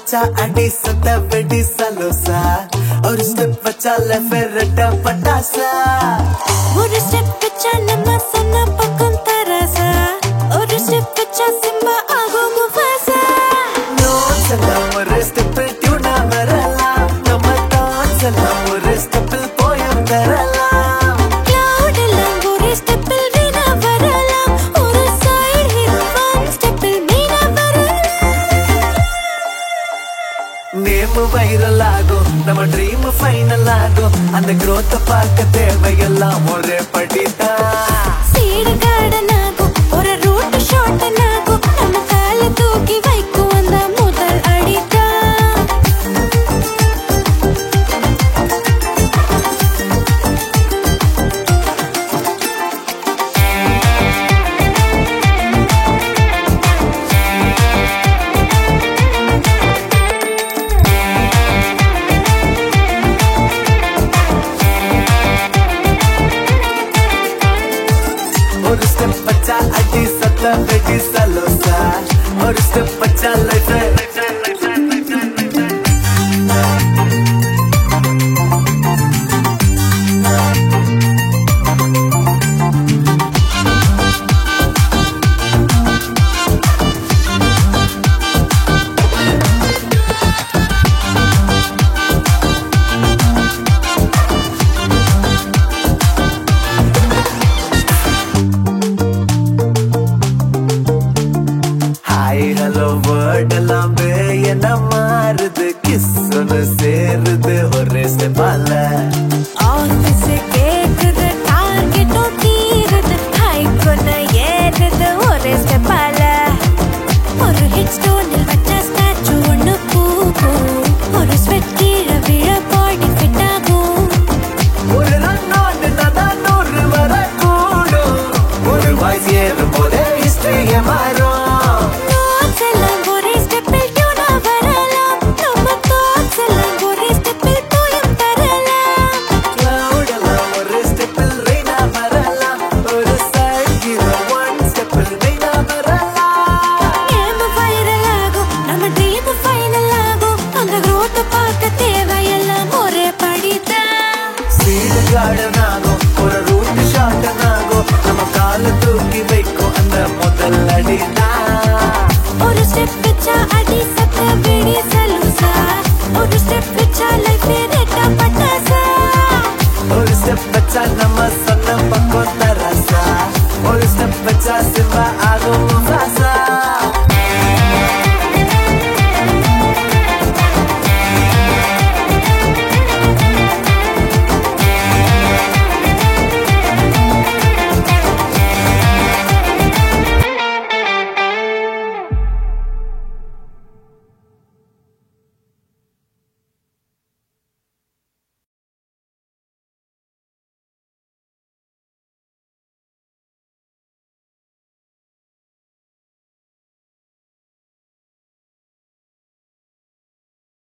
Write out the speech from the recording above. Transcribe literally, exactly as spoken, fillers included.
வச்சா அடி சத்த வெடி சலோசா ஒரு ஸ்டெப் வச்சால ஃபெரட்ட பட்டாசா ஒரு ஸ்டெப் வச்சா நம்ம சொன்ன பக்கம் தராசா ஒரு ஸ்டெப் வச்சா சிம்பா ஆகும் முஃபாசா நோட்ஸ் எல்லாம் ஒரு ஸ்டெப்பில் டியூனா வரலாம் நம்ம டான்ஸ் எல்லாம் ஒரு ஸ்டெப்பில் போயம் தரலாம் கிளவுட் எல்லாம் ஒரு ஸ்டெப்பில் வீணா வரலாம் ஒரு சைடு ஹிட் ஒன் ஸ்டெப்பில் மீனா வரலாம் நேம் வைரல் ஆகும் நம்ம ட்ரீம் ஃபைனல் ஆகும் அந்த growth பார்க்க தேவையெல்லாம்